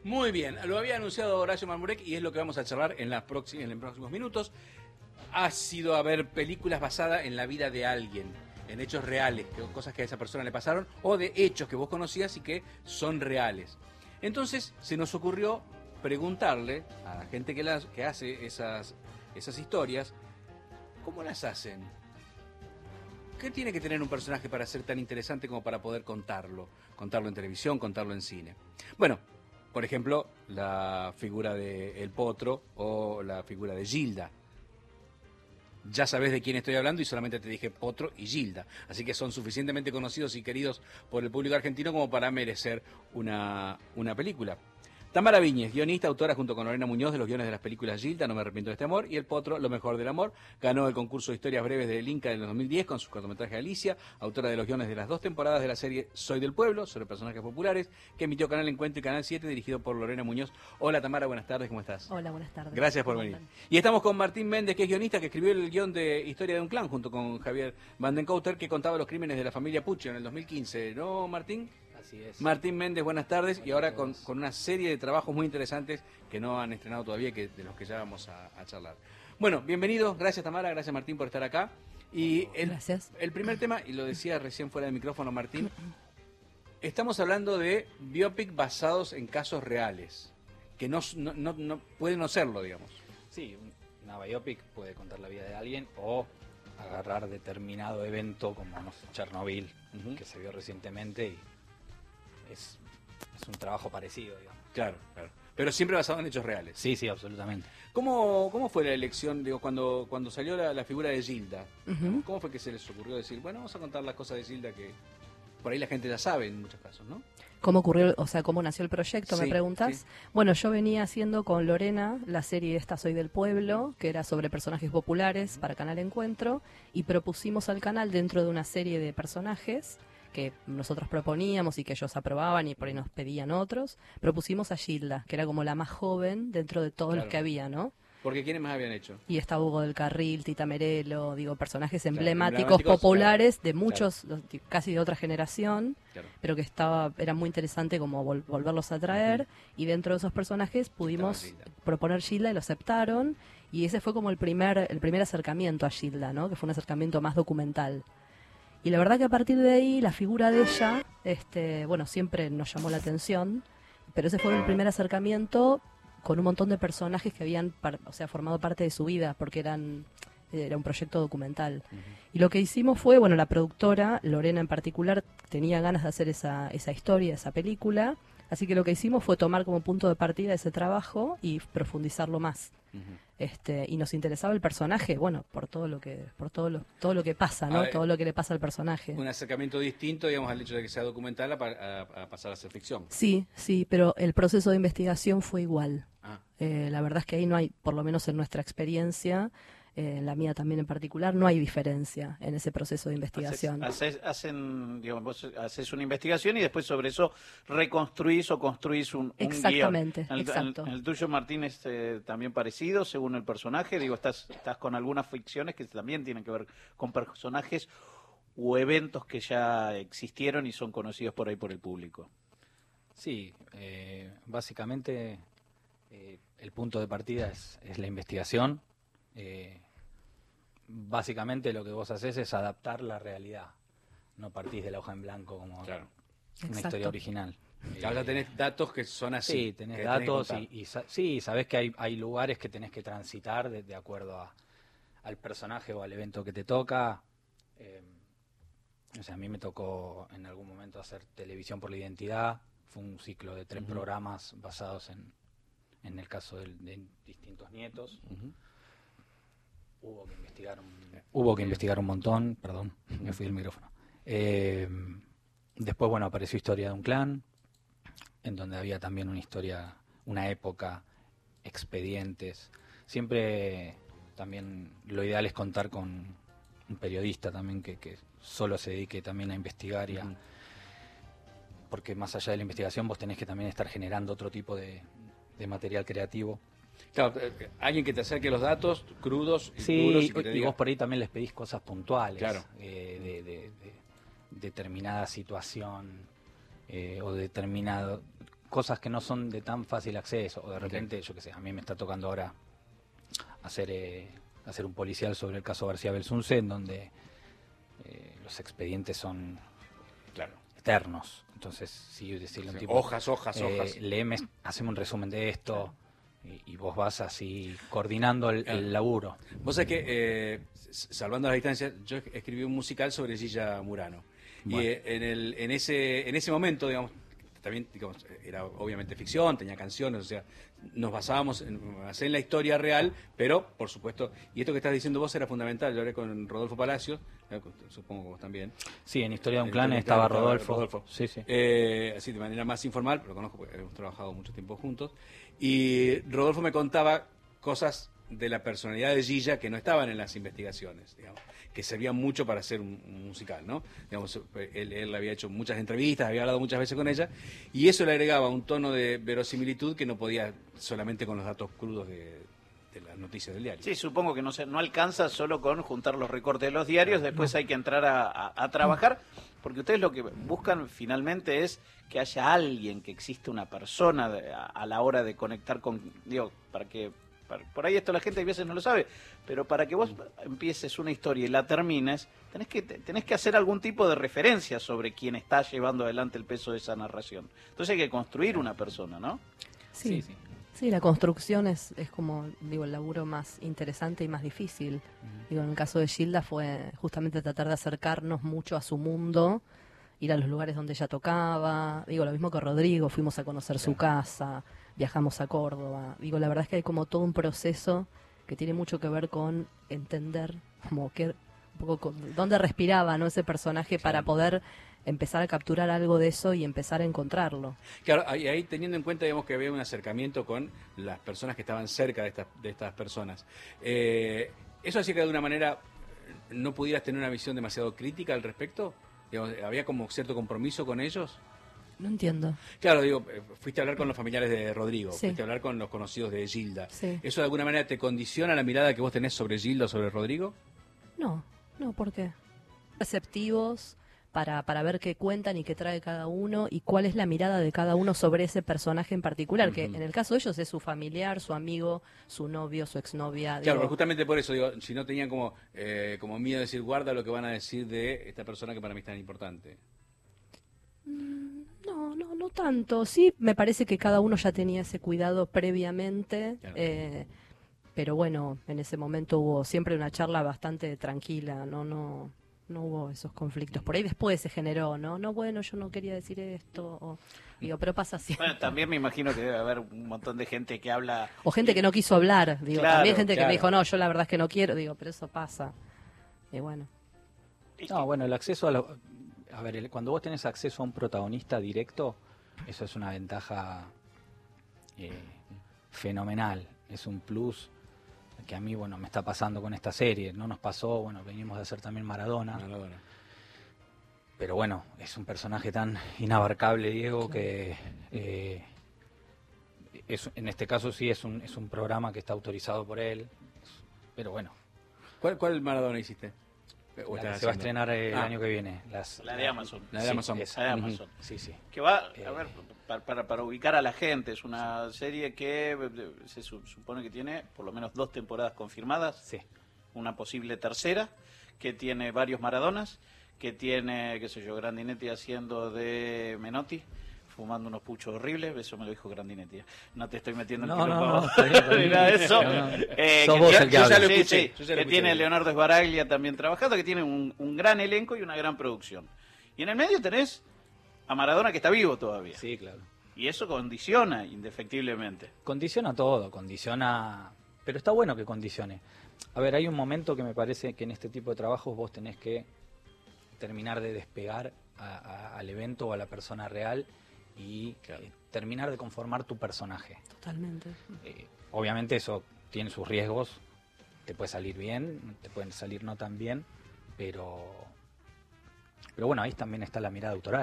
Muy bien, lo había anunciado Horacio Marmurek y es lo que vamos a charlar en los próximos minutos. Ha sido a ver películas basadas en la vida de alguien, en hechos reales, cosas que a esa persona le pasaron, o de hechos que vos conocías y que son reales. Entonces se nos ocurrió preguntarle a la gente que hace esas historias, ¿cómo las hacen? ¿Qué tiene que tener un personaje para ser tan interesante como para poder contarlo? Contarlo en televisión, contarlo en cine. Bueno, por ejemplo, la figura de El Potro o la figura de Gilda. Ya sabés de quién estoy hablando y solamente te dije Potro y Gilda. Así que son suficientemente conocidos y queridos por el público argentino como para merecer una película. Tamara Viñez, guionista, autora junto con Lorena Muñoz de los guiones de las películas Gilda, No me arrepiento de este amor, y El Potro, Lo mejor del amor. Ganó el concurso de historias breves del Inca en el 2010 con su cortometraje Alicia, autora de los guiones de las 2 temporadas de la serie Soy del Pueblo, sobre personajes populares, que emitió Canal Encuentro y Canal 7, dirigido por Lorena Muñoz. Hola Tamara, buenas tardes, ¿cómo estás? Hola, buenas tardes. Gracias por venir. Y estamos con Martín Méndez, que es guionista, que escribió el guión de Historia de un clan, junto con Javier Vandenkouter, que contaba los crímenes de la familia Puccio en el 2015. ¿No, Martín? Así es. Martín Méndez, buenas tardes. Y ahora con una serie de trabajos muy interesantes que no han estrenado todavía, de los que ya vamos a charlar. Bueno, bienvenidos. Gracias, Tamara. Gracias, Martín, por estar acá. Y Gracias. El primer tema, y lo decía recién fuera del micrófono, Martín, estamos hablando de biopic basados en casos reales, que no puede no serlo, digamos. Sí, una biopic puede contar la vida de alguien o agarrar determinado evento como, no sé, Chernobyl, que se vio recientemente y es un trabajo parecido, digamos. Claro, claro. Pero siempre basado en hechos reales. Sí, sí, absolutamente. ¿Cómo fue la elección, digo, cuando salió la figura de Gilda? Ujú. ¿Cómo fue que se les ocurrió decir, bueno, vamos a contar las cosas de Gilda que por ahí la gente ya sabe en muchos casos, ¿no? ¿Cómo ocurrió, o sea, cómo nació el proyecto, me Sí, preguntas? sí. Bueno, yo venía haciendo con Lorena la serie esta Soy del Pueblo, que era sobre personajes populares para Canal Encuentro, y propusimos al canal, dentro de una serie de personajes que nosotros proponíamos y que ellos aprobaban y por ahí nos pedían otros, propusimos a Gilda, que era como la más joven dentro de todos los Claro. que había, ¿no? Porque ¿quiénes más habían hecho? Y está Hugo del Carril, Tita Merelo, digo, personajes Claro, emblemáticos, populares, claro, de muchos, casi de otra generación, Claro. pero que era muy interesante como volverlos a traer, y dentro de esos personajes pudimos Estaba Gilda. proponer Gilda y lo aceptaron, y ese fue como el primer acercamiento a Gilda, ¿no? Que fue un acercamiento más documental. Y la verdad que a partir de ahí la figura de ella, bueno, siempre nos llamó la atención, pero ese fue el primer acercamiento con un montón de personajes que habían formado parte de su vida, porque era un proyecto documental. Y lo que hicimos fue, bueno, la productora, Lorena en particular, tenía ganas de hacer esa historia, esa película, así que lo que hicimos fue tomar como punto de partida ese trabajo y profundizarlo más. Y nos interesaba el personaje, bueno, por todo lo que pasa, ¿no? A ver, todo lo que le pasa al personaje. Un acercamiento distinto, digamos, al hecho de que sea documental a pasar a ser ficción. Sí, pero el proceso de investigación fue igual. Ah. La verdad es que ahí no hay, por lo menos en nuestra experiencia, en la mía también en particular, no hay diferencia en ese proceso de investigación. Vos haces una investigación y después sobre eso reconstruís o construís un Exactamente, guión. exacto. En el tuyo, Martín, es también parecido según el personaje. Digo, estás con algunas ficciones que también tienen que ver con personajes o eventos que ya existieron y son conocidos por ahí por el público. Sí, básicamente el punto de partida es la investigación. Básicamente lo que vos haces es adaptar la realidad, no partís de la hoja en blanco como Claro. una Exacto. historia original. Ahora tenés datos que son así. Sí, tenés que datos que contar. sí, sabés que hay lugares que tenés que transitar de acuerdo al personaje o al evento que te toca. O sea, a mí me tocó en algún momento hacer Televisión por la Identidad. Fue un ciclo de 3 programas basados en el caso de distintos nietos. Hubo que investigar un montón, perdón, me fui del micrófono. Después, bueno, apareció Historia de un clan, en donde había también una historia, una época, expedientes. Siempre también lo ideal es contar con un periodista también que solo se dedique también a investigar porque más allá de la investigación vos tenés que también estar generando otro tipo de material creativo. Claro, alguien que te acerque los datos crudos y Sí, duros y que te y diga... vos por ahí también les pedís cosas puntuales, Claro. de determinada situación o determinado cosas que no son de tan fácil acceso, o de repente, yo qué sé, a mí me está tocando ahora hacer un policial sobre el caso García Belsunce, en donde los expedientes son eternos. Entonces, si decirle a un tipo, hojas. léeme, haceme un resumen de esto, y vos vas así coordinando el laburo. Vos sabés que, salvando las distancias, yo escribí un musical sobre Gilla Murano. Bueno. Y en ese momento, digamos, también digamos, era obviamente ficción, tenía canciones, o sea, nos basábamos en la historia real, pero, por supuesto, y esto que estás diciendo vos era fundamental. Yo hablé con Rodolfo Palacios, supongo que vos también. Sí, en Historia de un Clan estaba Rodolfo. Sí. Así de manera más informal, pero lo conozco porque hemos trabajado mucho tiempo juntos. Y Rodolfo me contaba cosas de la personalidad de Gilla que no estaban en las investigaciones, digamos, que servían mucho para hacer un musical, ¿no? Digamos, él había hecho muchas entrevistas, había hablado muchas veces con ella, y eso le agregaba un tono de verosimilitud que no podía solamente con los datos crudos de las noticias del diario. Sí, supongo que no alcanza solo con juntar los recortes de los diarios, después hay que entrar a trabajar, porque ustedes lo que buscan finalmente es que haya alguien, que existe una persona a la hora de conectar con, digo, por ahí esto la gente a veces no lo sabe, pero para que vos empieces una historia y la termines, tenés que hacer algún tipo de referencia sobre quién está llevando adelante el peso de esa narración. Entonces hay que construir una persona, ¿no? Sí, la construcción es como, digo, el laburo más interesante y más difícil. Digo, en el caso de Gilda fue justamente tratar de acercarnos mucho a su mundo, ir a los lugares donde ella tocaba. Digo, lo mismo que Rodrigo, fuimos a conocer su casa, viajamos a Córdoba. Digo, la verdad es que hay como todo un proceso que tiene mucho que ver con entender como que un poco dónde respiraba, ¿no?, ese personaje, para poder empezar a capturar algo de eso y empezar a encontrarlo. Claro, ahí teniendo en cuenta, digamos, que había un acercamiento con las personas que estaban cerca de estas personas. ¿Eso hacía que de alguna manera no pudieras tener una visión demasiado crítica al respecto? Digamos, ¿había como cierto compromiso con ellos? No entiendo. Claro, digo, fuiste a hablar con los familiares de Rodrigo, Sí. fuiste a hablar con los conocidos de Gilda. Sí. ¿Eso de alguna manera te condiciona la mirada que vos tenés sobre Gilda o sobre Rodrigo? No, ¿por qué? Receptivos para ver qué cuentan y qué trae cada uno y cuál es la mirada de cada uno sobre ese personaje en particular, que en el caso de ellos es su familiar, su amigo, su novio, su exnovia. Claro, pero justamente por eso, digo, si no tenían como miedo de decir, guarda lo que van a decir de esta persona que para mí es tan importante. No tanto. Sí, me parece que cada uno ya tenía ese cuidado previamente, Claro. pero bueno, en ese momento hubo siempre una charla bastante tranquila, no hubo esos conflictos. Por ahí después se generó, no, bueno, yo no quería decir esto, digo, pero pasa así. Bueno, también me imagino que debe haber un montón de gente que habla... O gente que no quiso hablar, digo, Claro, también gente que claro. me dijo, no, yo la verdad es que no quiero, digo, pero eso pasa. Y bueno. No, bueno, el acceso a ver, cuando vos tenés acceso a un protagonista directo, eso es una ventaja fenomenal. Es un plus que a mí, bueno, me está pasando con esta serie. No nos pasó, bueno, venimos de hacer también Maradona. Pero bueno, es un personaje tan inabarcable, Diego, que en este caso sí es un programa que está autorizado por él. Pero bueno, ¿Cuál Maradona hiciste? ¿O la que estás se va a haciendo? estrenar el año que viene. La de Amazon. La de Amazon. esa. La de Amazon. Sí, sí. Que va, a ver, para ubicar a la gente, es una serie que se supone que tiene por lo menos 2 temporadas confirmadas, Sí. una posible tercera, que tiene varios Maradonas, que tiene, qué sé yo, Grandinetti haciendo de Menotti, fumando unos puchos horribles, eso me lo dijo Grandinetti. No te estoy metiendo en No, quilombo. no, está bien, está bien. Ni nada de eso. No, no. Que Sos vos tiene- el que yo ya habla. lo Sí, escuché, sí, yo ya lo que escuché. tiene Leonardo Sbaraglia también trabajando, que tiene un gran elenco y una gran producción. Y en el medio tenés a Maradona, que está vivo todavía. Sí, claro. Y eso condiciona indefectiblemente. Condiciona todo, pero está bueno que condicione. A ver, hay un momento que me parece que en este tipo de trabajos vos tenés que terminar de despegar al evento o a la persona real y terminar de conformar tu personaje. Totalmente. Obviamente eso tiene sus riesgos, te puede salir bien, te pueden salir no tan bien, pero bueno, ahí también está la mirada autoral.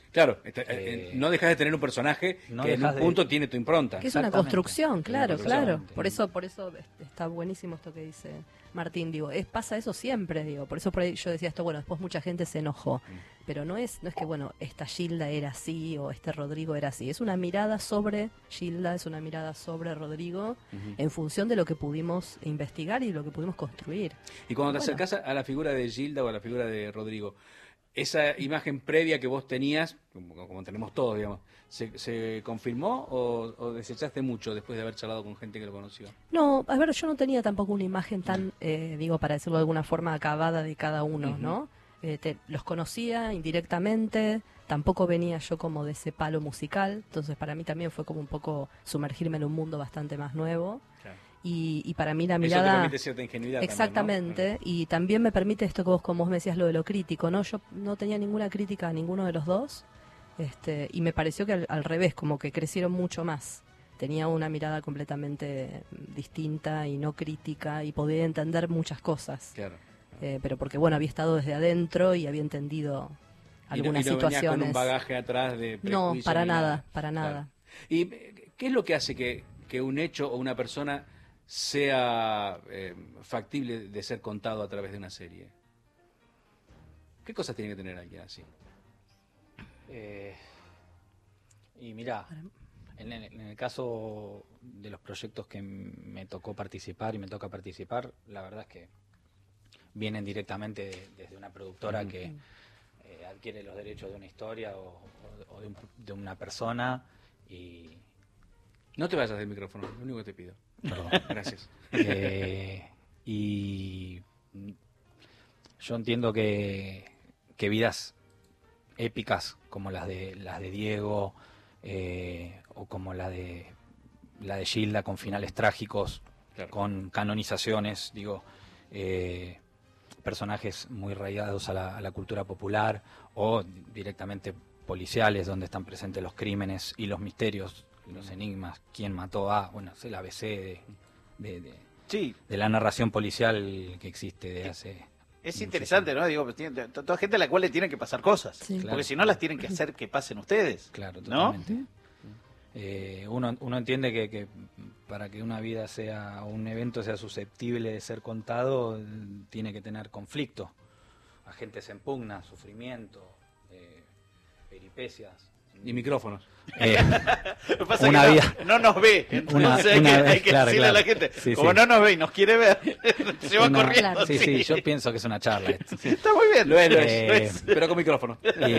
Claro, no dejas de tener un personaje no que en un dejas de- punto tiene tu impronta. Que es una Exactamente. construcción, claro, construcción. claro. Por eso está buenísimo esto que dice Martín, digo, pasa eso siempre, digo, por eso por ahí yo decía esto, bueno, después mucha gente se enojó, pero no es que, bueno, esta Gilda era así o este Rodrigo era así, es una mirada sobre Gilda, es una mirada sobre Rodrigo, en función de lo que pudimos investigar y lo que pudimos construir. Y cuando te Bueno. acercás a la figura de Gilda o a la figura de Rodrigo, esa imagen previa que vos tenías, como tenemos todos, digamos, ¿se confirmó o desechaste mucho después de haber charlado con gente que lo conoció? No, a ver, yo no tenía tampoco una imagen tan, digo, para decirlo de alguna forma, acabada de cada uno, ¿no? Los conocía indirectamente, tampoco venía yo como de ese palo musical, entonces para mí también fue como un poco sumergirme en un mundo bastante más nuevo. Claro. Y para mí la Eso te mirada... permite cierta ingenuidad. Exactamente, También, y también me permite esto que como vos me decías, lo de lo crítico, ¿no? Yo no tenía ninguna crítica a ninguno de los dos, y me pareció que al revés, como que crecieron mucho más. Tenía una mirada completamente distinta y no crítica, y podía entender muchas cosas. Claro. Pero porque, bueno, había estado desde adentro y había entendido algunas y no venías situaciones. con un bagaje atrás de prejuicio. No, para ni nada, para Claro. nada. ¿Y qué es lo que hace que un hecho o una persona sea factible de ser contado a través de una serie? ¿Qué cosas tiene que tener alguien así? Y mirá, en el caso de los proyectos que me tocó participar y me toca participar, la verdad es que vienen directamente desde una productora que adquiere los derechos de una historia o de una persona y... No te vayas del micrófono, lo único que te pido. Perdón. Gracias. Y yo entiendo que vidas épicas como las de Diego o como la de Gilda, con finales trágicos, Claro. con canonizaciones, digo, personajes muy arraigados a la cultura popular o directamente policiales, donde están presentes los crímenes y los misterios, los enigmas, quién mató a, bueno, es el ABC Sí, de la narración policial que existe de hace... es muchos interesante, años. ¿no? Digo, toda gente a la cual le tienen que pasar cosas. Sí. Porque Claro. si no, las tienen que hacer que pasen ustedes. Claro, ¿no? totalmente. Uno entiende que para que una vida sea, o un evento sea susceptible de ser contado, tiene que tener conflicto. Agentes en pugna, sufrimiento, peripecias. Y micrófonos. Lo que pasa Una es que vida- no nos ve, entonces Una hay que claro, decirle a la claro. gente, Sí, como sí. no nos ve y nos quiere ver, se va Una- corriendo. Claro. Sí, sí, yo pienso que es una charla esto. Está muy bien. Lo es, lo Eh, es. Pero con micrófono.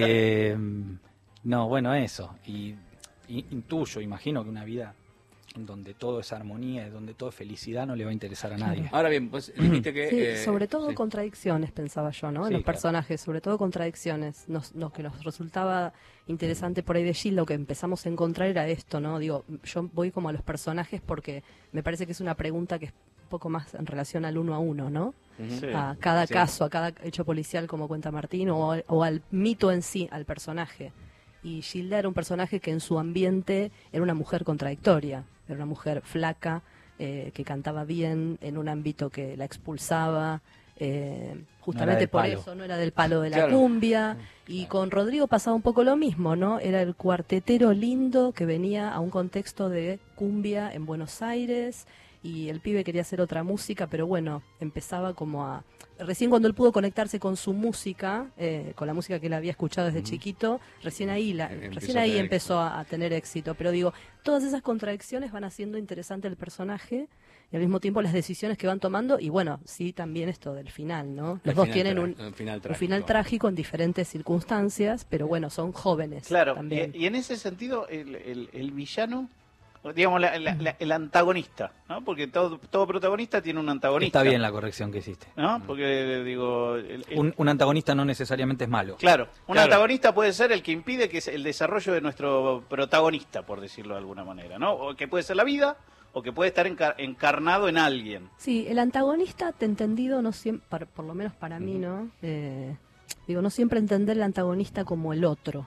No, bueno, eso. Y intuyo, imagino que una vida donde todo es armonía, donde todo es felicidad, no le va a interesar a nadie. Ahora bien, pues dijiste que... Sí, sobre todo sí. contradicciones, pensaba yo, ¿no? En Sí, los claro. personajes, sobre todo contradicciones. Que nos resultaba interesante por ahí de Gilda, lo que empezamos a encontrar era esto, ¿no? Digo, yo voy como a los personajes porque me parece que es una pregunta que es un poco más en relación al uno a uno, ¿no? Ujú. Sí. A cada Sí. caso, a cada hecho policial, como cuenta Martín, o al mito en sí, al personaje. Y Gilda era un personaje que en su ambiente era una mujer contradictoria, era una mujer flaca, que cantaba bien en un ámbito que la expulsaba, justamente del por palo. eso no era del palo de la Claro. cumbia. Y con Rodrigo pasaba un poco lo mismo, ¿no? Era el cuartetero lindo que venía a un contexto de cumbia en Buenos Aires y el pibe quería hacer otra música, pero bueno, empezaba como a... Recién cuando él pudo conectarse con su música, con la música que él había escuchado desde chiquito, recién ahí, Empezó a tener empezó a tener éxito. Pero digo, todas esas contradicciones van haciendo interesante el personaje y al mismo tiempo las decisiones que van tomando y bueno, sí también esto del final, ¿no? Los El dos final tienen un final un trágico. final trágico en diferentes circunstancias, pero bueno, son jóvenes Claro, también. y en ese sentido, el villano, digamos, el antagonista, ¿no? Porque todo protagonista tiene un antagonista. Está bien la corrección que hiciste. ¿No? Porque, digo, Un antagonista no necesariamente es malo. claro, un Claro. antagonista puede ser el que impide que es el desarrollo de nuestro protagonista, por decirlo de alguna manera, ¿no? O que puede ser la vida, o que puede estar encarnado en alguien. Sí, el antagonista, te he entendido, no siempre, por lo menos para mí, ¿no? Digo, no siempre entender el antagonista como el otro,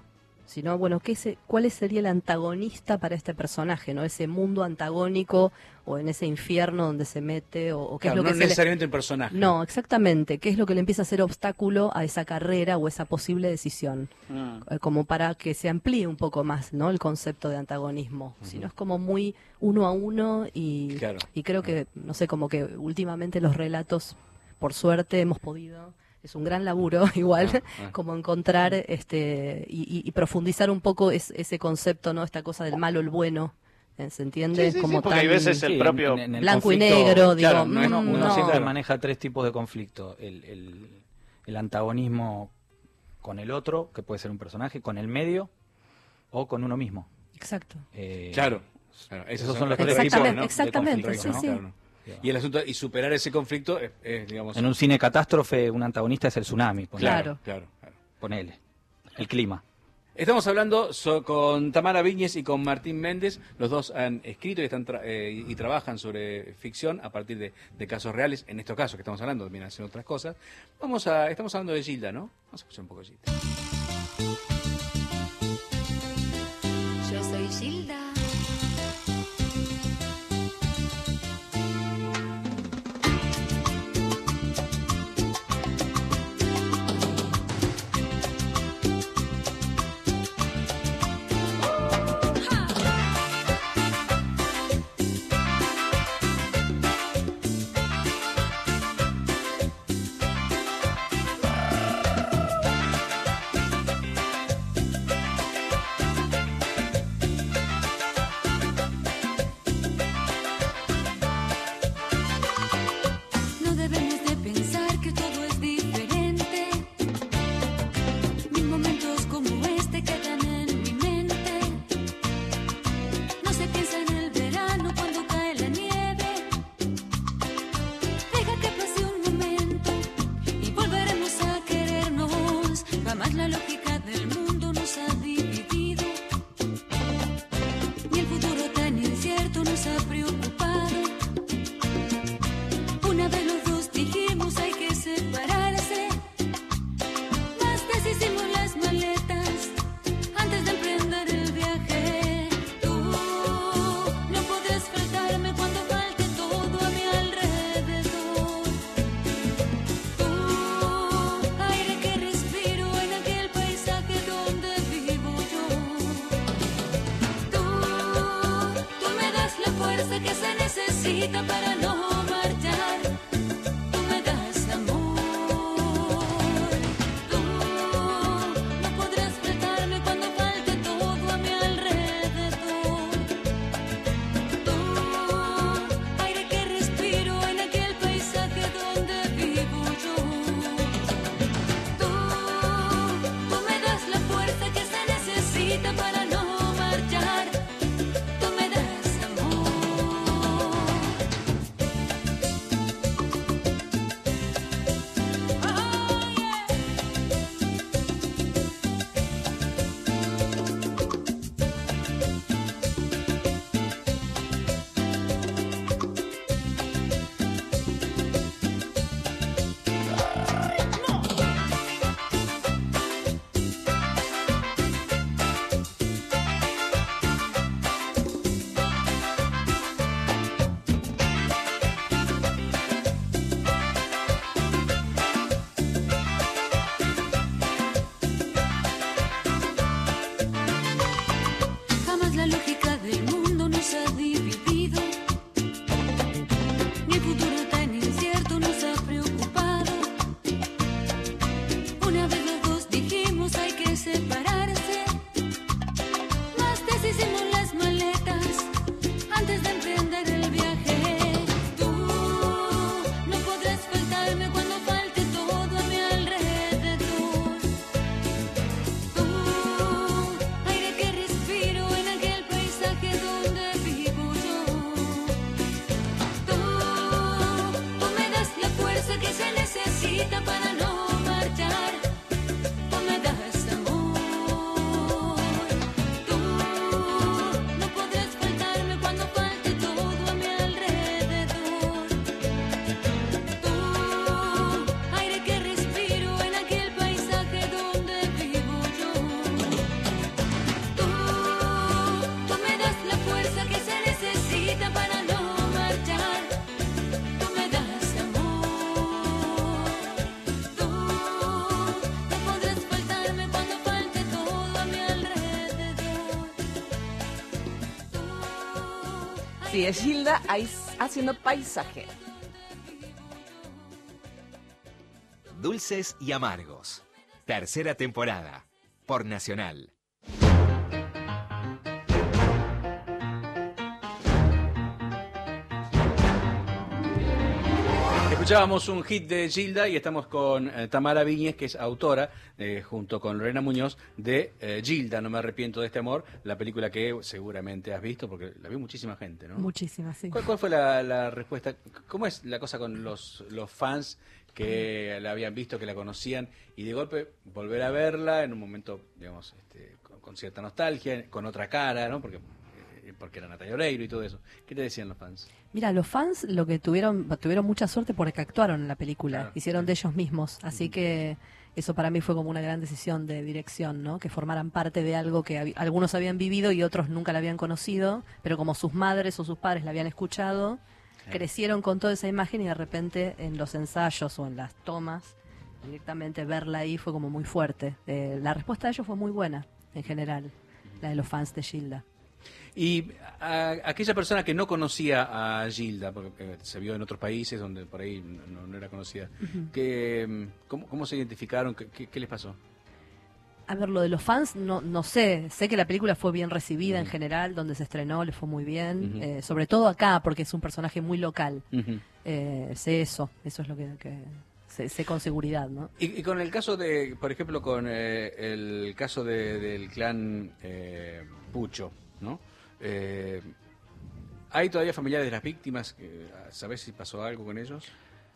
sino, bueno, ¿cuál sería el antagonista para este personaje, ¿no? Ese mundo antagónico o en ese infierno donde se mete o qué Claro, es lo no que necesariamente el personaje. No, exactamente. ¿Qué es lo que le empieza a hacer obstáculo a esa carrera o esa posible decisión? Como para que se amplíe un poco más, ¿no? El concepto de antagonismo. Si no es como muy uno a uno y, Claro. y creo que, no sé, como que últimamente los relatos, por suerte, hemos podido... Es un gran laburo, igual, como encontrar y profundizar un poco ese concepto, ¿no? Esta cosa del malo, el bueno. ¿Se entiende? Sí, como porque hay veces el Sí, propio... en el blanco y conflicto, negro, claro, digo, Uno no. siempre maneja tres tipos de conflicto. El antagonismo con el otro, que puede ser un personaje, con el medio o con uno mismo. Exacto. Claro. Esos son los tres tipos Exactamente, de exactamente, conflicto, sí, ¿no? sí. Claro. Y el asunto y superar ese conflicto es, digamos, En un cine catástrofe, un antagonista es el tsunami, ponele. Claro. claro. Ponele. El clima. Estamos hablando con Tamara Viñes y con Martín Méndez. Los dos han escrito y están y trabajan sobre ficción a partir de casos reales. En estos casos que estamos hablando, también hacen otras cosas. Estamos hablando de Gilda, ¿no? Vamos a escuchar un poco de Gilda. Yo soy Gilda. Sí, es Gilda ahí haciendo paisaje. Dulces y amargos. Tercera temporada. Por Nacional. Escuchábamos un hit de Gilda y estamos con Tamara Viñez, que es autora, junto con Lorena Muñoz, de Gilda, no me arrepiento de este amor, la película que seguramente has visto, porque la vio muchísima gente, ¿no? Muchísimas, sí. ¿Cuál fue la respuesta? ¿Cómo es la cosa con los fans que la habían visto, que la conocían, y de golpe volver a verla en un momento, digamos, con cierta nostalgia, con otra cara, ¿no? Porque era Natalia Oreiro y todo eso. ¿Qué te decían los fans? Mira, los fans lo que tuvieron mucha suerte porque actuaron en la película, Claro, hicieron sí. de ellos mismos, así que eso para mí fue como una gran decisión de dirección, ¿no? Que formaran parte de algo que algunos habían vivido y otros nunca la habían conocido, pero como sus madres o sus padres la habían escuchado, crecieron con toda esa imagen y de repente en los ensayos o en las tomas, directamente verla ahí fue como muy fuerte. La respuesta de ellos fue muy buena, en general, la de los fans de Gilda. Y aquella persona que no conocía a Gilda, porque se vio en otros países donde por ahí no era conocida, ¿cómo se identificaron? ¿Qué les pasó? A ver, lo de los fans, no sé. Sé que la película fue bien recibida en general, donde se estrenó, le fue muy bien. Sobre todo acá, porque es un personaje muy local. Sé eso es lo que sé con seguridad, ¿no? Y con el caso de, por ejemplo, con el caso del clan Pucho, ¿no? ¿Hay todavía familiares de las víctimas? ¿Sabés si pasó algo con ellos?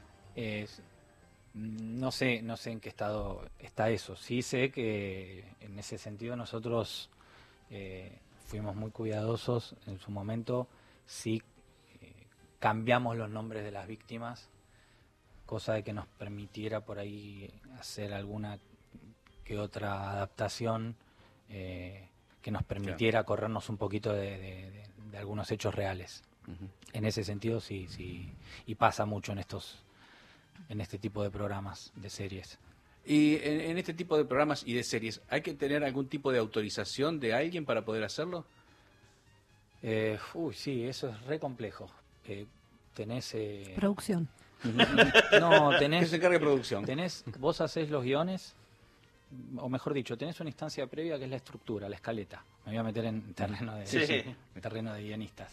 No sé en qué estado está eso. Sí sé que en ese sentido nosotros fuimos muy cuidadosos en su momento. Sí cambiamos los nombres de las víctimas, cosa de que nos permitiera por ahí hacer alguna que otra adaptación que nos permitiera corrernos un poquito de algunos hechos reales. En ese sentido sí, y pasa mucho en este tipo de programas, de series. Y en este tipo de programas y de series, ¿hay que tener algún tipo de autorización de alguien para poder hacerlo? Sí, eso es re complejo. Tenés... Producción. No, ¿Qué tenés... se encarga de producción? Vos hacés los guiones, o mejor dicho, tenés una instancia previa que es la estructura, la escaleta. Me voy a meter en terreno de guionistas.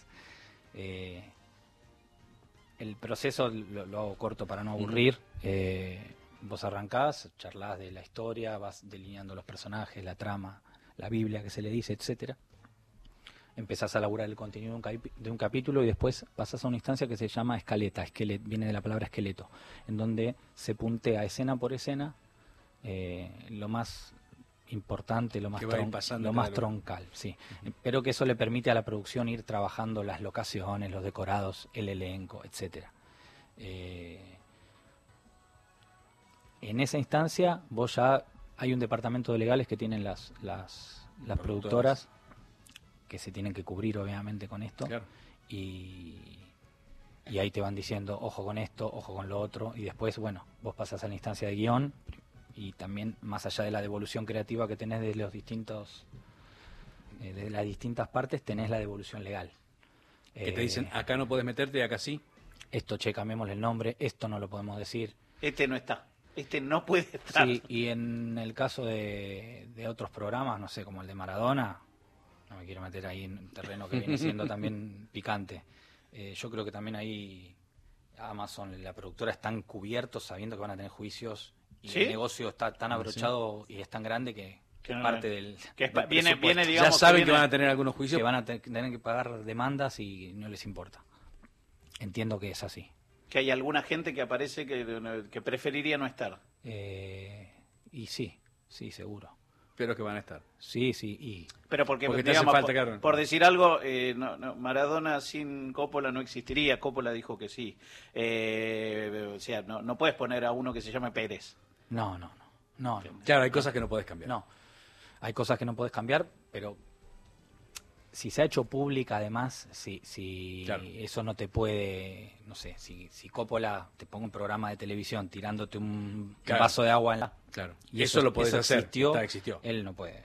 El proceso lo hago corto para no aburrir. Vos arrancás, charlás de la historia, vas delineando los personajes, la trama, la Biblia que se le dice, etcétera. Empezás a elaborar el contenido de un capítulo y después pasás a una instancia que se llama escaleta. Viene de la palabra esqueleto, en donde se puntea escena por escena lo más importante, lo más, Que va a ir pasando lo más cada troncal, sí. Pero que eso le permite a la producción ir trabajando las locaciones, los decorados, el elenco, etcétera. En esa instancia, vos ya hay un departamento de legales que tienen las productoras que se tienen que cubrir obviamente con esto. Claro. Y ahí te van diciendo, ojo con esto, ojo con lo otro, y después, bueno, vos pasás a la instancia de guión, y también más allá de la devolución creativa que tenés de los distintos, de las distintas partes, tenés la devolución legal. Que te dicen, acá no puedes meterte y acá sí. Esto, cambiémosle el nombre, esto no lo podemos decir. Este no está, este no puede estar. Sí, y en el caso de otros programas, no sé, como el de Maradona, no me quiero meter ahí en un terreno que viene siendo también picante. Yo creo que también ahí Amazon, la productora, están cubiertos sabiendo que van a tener juicios y ¿Sí? el negocio está tan abrochado y es tan grande que no, parte del, que del viene, presupuesto. digamos, Ya saben que viene- van a tener algunos juicios. Que van a tener que pagar demandas y no les importa. Entiendo que es así. que hay alguna gente que aparece que preferiría no estar. Y sí, seguro. Pero que van a estar. Sí, y Pero porque Porque te hace falta, claro. por decir algo, Maradona sin Coppola no existiría. Coppola dijo que sí. O sea, no puedes poner a uno que se llame Pérez. no. Claro, hay cosas que no puedes cambiar. No, hay cosas que no puedes cambiar, pero si se ha hecho pública además, si Claro. eso no te puede, no sé, si Coppola te ponga un programa de televisión tirándote un Claro. vaso de agua en la... Claro. Y eso lo podés hacer. existió, Existió. él no puede.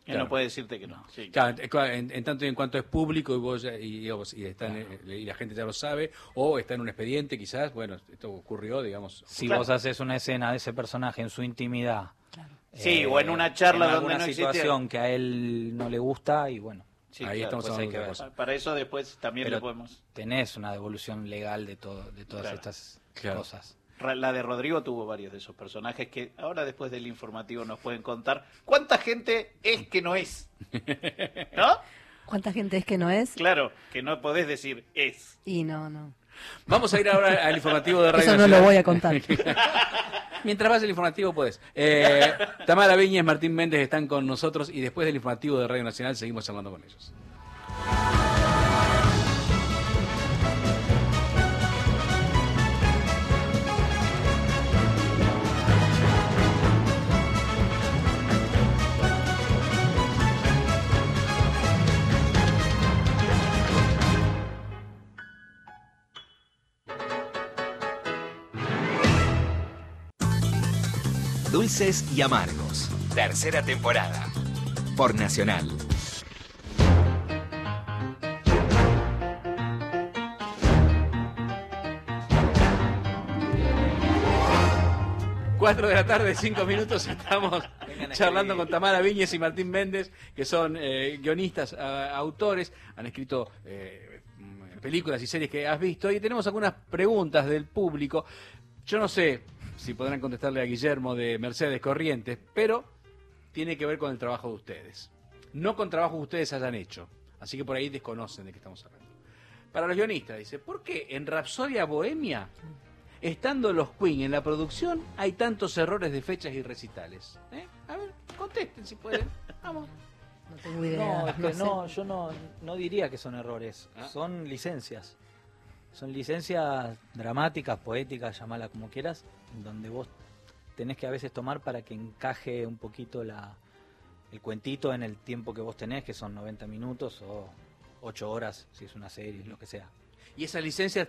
Que Claro. no puede decirte que no. Sí. Claro, en tanto y en cuanto es público y vos y la gente ya lo sabe, o está en un expediente quizás, bueno, esto ocurrió, digamos. Si Claro. vos haces una escena de ese personaje en su intimidad, Sí, o en una charla en donde alguna no existe- situación que a él no le gusta, y bueno, Sí, Ahí claro, estamos pues hablando hay de que otra ver. cosa. Para eso después también pero le podemos... tenés una devolución legal de todas Claro. estas Claro. cosas. La de Rodrigo tuvo varios de esos personajes que ahora después del informativo nos pueden contar cuánta gente es que no es. ¿No? ¿Cuánta gente es que no es? Claro, que no podés decir es. Y no. Vamos a ir ahora al informativo de Radio Eso no Nacional. lo voy a contar. Mientras vas el informativo puedes. Tamara Viñez, Martín Méndez están con nosotros y después del informativo de Radio Nacional seguimos charlando con ellos. Dulces y Amargos. Tercera temporada. Por Nacional. Cuatro de la tarde, 5 minutos, estamos charlando con Tamara Viñez y Martín Méndez, que son guionistas, autores, han escrito películas y series que has visto, y tenemos algunas preguntas del público. Yo no sé si podrán contestarle a Guillermo de Mercedes Corrientes, pero tiene que ver con el trabajo de ustedes. No con trabajo que ustedes hayan hecho, así que por ahí desconocen de qué estamos hablando. Para los guionistas, dice, ¿por qué en Rapsodia Bohemia, estando los Queen en la producción, hay tantos errores de fechas y recitales? A ver, contesten si pueden. Vamos. No tengo idea. No, es que sé. no, yo no diría que son errores, Ah. son licencias. Son licencias dramáticas, poéticas, llamala como quieras, en donde vos tenés que a veces tomar para que encaje un poquito el cuentito en el tiempo que vos tenés, que son 90 minutos o 8 horas, si es una serie, lo que sea. Y esas licencias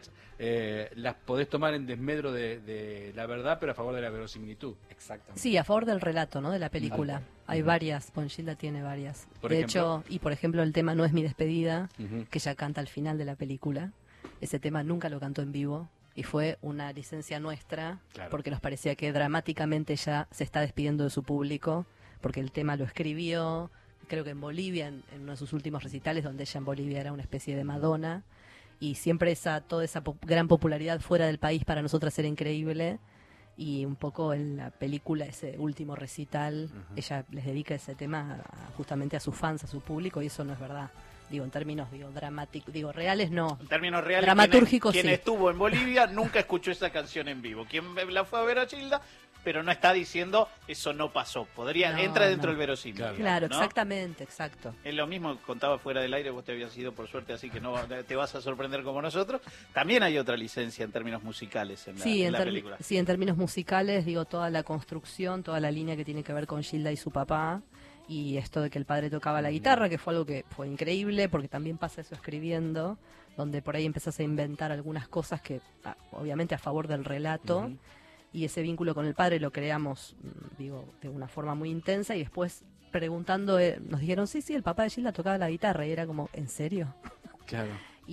las podés tomar en desmedro de la verdad, pero a favor de la verosimilitud. Exactamente. Sí, a favor del relato, ¿no? De la película. Hay varias, Ponchilda tiene varias. Por De ejemplo. hecho, por ejemplo, el tema No es mi despedida, Ujú. que ella canta al final de la película. Ese tema nunca lo cantó en vivo y fue una licencia nuestra, Claro. porque nos parecía que dramáticamente ella se está despidiendo de su público, porque el tema lo escribió, creo que en Bolivia, en uno de sus últimos recitales, donde ella en Bolivia era una especie de Madonna, y siempre toda esa gran popularidad fuera del país para nosotras era increíble, y un poco en la película, ese último recital, ella les dedica ese tema justamente a sus fans, a su público, y eso no es verdad. Digo, en términos, dramáticos, reales no. En términos reales, Dramatúrgicos, quien sí. estuvo en Bolivia nunca escuchó esa canción en vivo. Quien la fue a ver a Gilda, pero no está diciendo eso no pasó. No, Entra dentro no. del verosímil. Claro. Claro, ¿no? exactamente, exacto. Es lo mismo, contaba fuera del aire, vos te habías ido por suerte, así que no te vas a sorprender como nosotros. También hay otra licencia en términos musicales en la, Sí, en la película. sí, en términos musicales, toda la construcción, toda la línea que tiene que ver con Gilda y su papá, y esto de que el padre tocaba la guitarra, que fue algo que fue increíble, porque también pasa eso escribiendo, donde por ahí empezás a inventar algunas cosas que, obviamente, a favor del relato, Ujú. y ese vínculo con el padre lo creamos, de una forma muy intensa, y después preguntando, nos dijeron, sí, el papá de Gilda tocaba la guitarra, y era como, ¿en serio? Claro.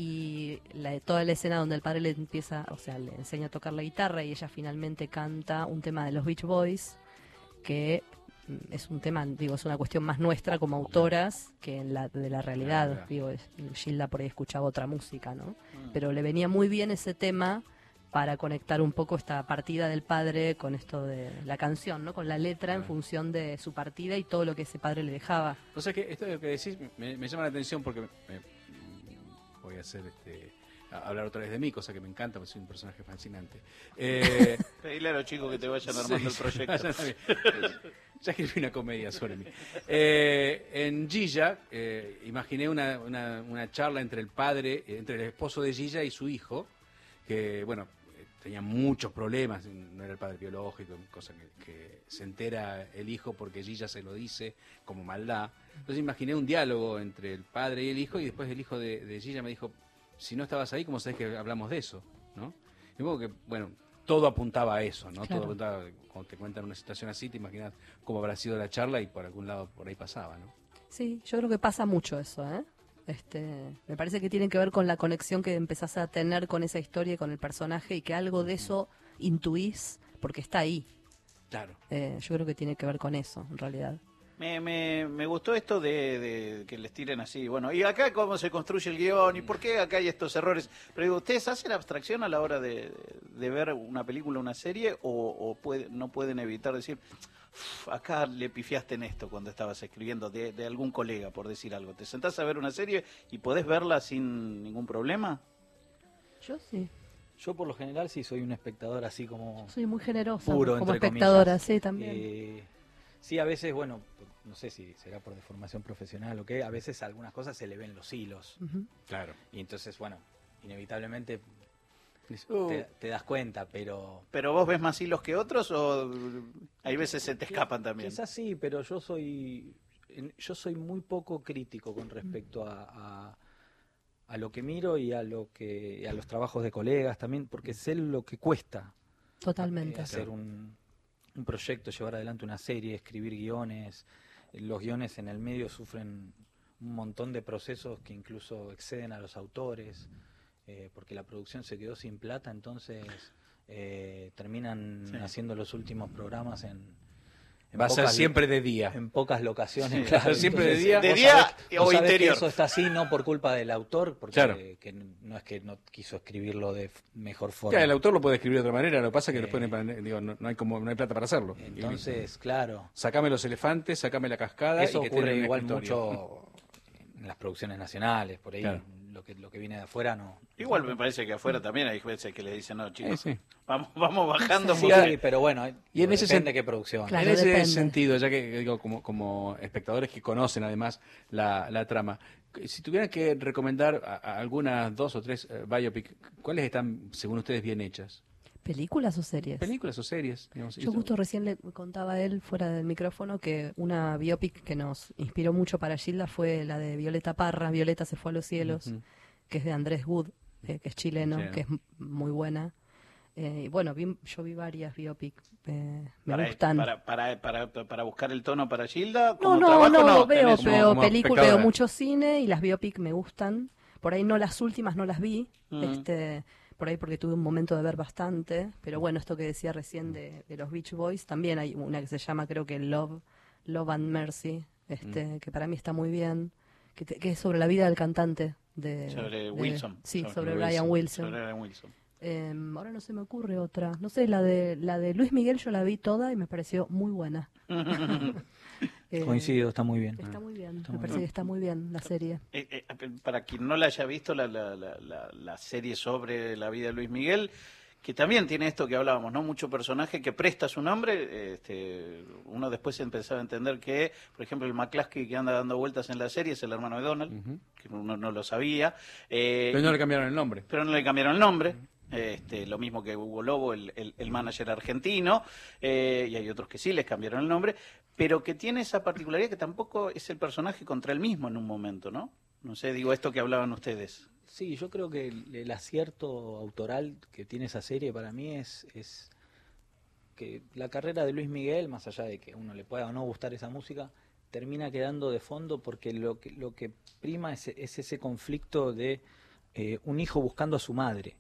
Y toda la escena donde el padre le empieza, o sea, le enseña a tocar la guitarra y ella finalmente canta un tema de los Beach Boys, que es un tema, es una cuestión más nuestra como autoras que de la realidad. Claro. Gilda por ahí escuchaba otra música, ¿no? Pero le venía muy bien ese tema para conectar un poco esta partida del padre con esto de la canción, ¿no? Con la letra en función de su partida y todo lo que ese padre le dejaba. O sea que esto de lo que decís me llama la atención porque voy a hacer hablar otra vez de mí, cosa que me encanta porque soy un personaje fascinante. Pedile a los chicos que te vayan armando el proyecto. Ya escribí una comedia sobre mí. En Gilla imaginé una charla entre el padre, entre el esposo de Gilla y su hijo, que bueno, tenía muchos problemas, no era el padre biológico, cosa que se entera el hijo porque Gilla se lo dice como maldad. Entonces imaginé un diálogo entre el padre y el hijo, y después el hijo de Gilla me dijo, si no estabas ahí, ¿cómo sabés que hablamos de eso? ¿No? Y supongo que, bueno, todo apuntaba a eso, ¿no? Claro. Todo apuntaba, cuando te cuentan una situación así, te imaginas cómo habrá sido la charla y por algún lado por ahí pasaba, ¿no? Sí, yo creo que pasa mucho eso, ¿eh? Me parece que tiene que ver con la conexión que empezás a tener con esa historia y con el personaje y que algo de eso intuís porque está ahí. Claro. Yo creo que tiene que ver con eso, en realidad. Me gustó esto de que les tiren así. Bueno, ¿y acá cómo se construye el guión? ¿Y por qué acá hay estos errores? Pero digo, ¿ustedes hacen abstracción a la hora de ver una película, una serie? ¿O no pueden evitar decir, acá le pifiaste en esto cuando estabas escribiendo de algún colega, por decir algo? ¿Te sentás a ver una serie y podés verla sin ningún problema? Yo sí. Yo por lo general sí soy un espectador así como Soy muy generosa puro, como entre espectadora, comillas. sí, también. Sí, a veces, bueno, no sé si será por deformación profesional o qué, a veces algunas cosas se le ven los hilos. Ujú. Claro. Y entonces, bueno, inevitablemente Uh, te das cuenta, pero... ¿Pero vos ves más hilos que otros o hay veces se te escapan también? Quizás sí, pero yo soy muy poco crítico con respecto a lo que miro y a los trabajos de colegas también, porque sé lo que cuesta Totalmente. hacer un proyecto, llevar adelante una serie, escribir guiones. Los guiones en el medio sufren un montón de procesos que incluso exceden a los autores, porque la producción se quedó sin plata, entonces terminan haciendo los últimos programas en Va a ser siempre de día. en pocas locaciones, Sí, claro. siempre de Entonces, día. ¿De vos día sabés o que interior? eso está así no por culpa del autor, porque Claro. que no es que no quiso escribirlo de mejor forma. Claro, el autor lo puede escribir de otra manera, lo que pasa es que después Eh, no hay plata para hacerlo. Entonces, claro, Sacame los elefantes, sacame la cascada. eso y que ocurre tenga un igual escritorio. mucho en las producciones nacionales, por ahí Claro. lo que viene de afuera no. Igual me parece que afuera también hay veces que le dicen, no, chicos, Sí. vamos bajando. Sí, porque- pero bueno, Y en ese depende de qué producción. Claro, en ese depende. sentido, ya que digo, como espectadores que conocen además la trama, si tuvieran que recomendar a algunas 2 o 3 biopic, ¿cuáles están, según ustedes, bien hechas? ¿Películas o series? ¿Películas o series? Digamos, Yo justo recién le contaba a él fuera del micrófono que una biopic que nos inspiró mucho para Gilda fue la de Violeta Parra, Violeta se fue a los cielos, Ujú. que es de Andrés Wood, que es chileno, Chileno. que es muy buena. Y bueno, yo vi varias biopic, me para, gustan. para buscar el tono para Gilda. No, como no, trabajo, no, tenés un- veo como películas, espectadora. veo mucho cine y las biopic me gustan. Por ahí no las últimas no las vi, Mm. por ahí porque tuve un momento de ver bastante, pero bueno, esto que decía recién de los Beach Boys, también hay una que se llama creo que Love and Mercy, que para mí está muy bien, que es sobre la vida del cantante Sobre Wilson. Sí, Sobre sobre Brian Wilson. Sobre Brian Wilson. Ahora no se me ocurre otra. No sé, la de Luis Miguel yo la vi toda y me pareció muy buena. Coincido, está muy bien. Está muy bien, Está me muy parece que está muy bien la serie. Para quien no la haya visto, la serie sobre la vida de Luis Miguel, que también tiene esto que hablábamos, ¿no? Mucho personaje que presta su nombre. Uno después empezaba a entender que, por ejemplo, el McCluskey que anda dando vueltas en la serie es el hermano de Donald, Ujú. que uno no lo sabía. Pero no le cambiaron el nombre. Pero no le cambiaron el nombre. Lo mismo que Hugo Lobo, el manager argentino, y hay otros que sí les cambiaron el nombre, pero que tiene esa particularidad que tampoco es el personaje contra él mismo en un momento, ¿no? No sé, digo esto que hablaban ustedes. Sí, yo creo que el acierto autoral que tiene esa serie para mí es que la carrera de Luis Miguel, más allá de que uno le pueda o no gustar esa música, termina quedando de fondo porque lo que prima es ese conflicto de un hijo buscando a su madre.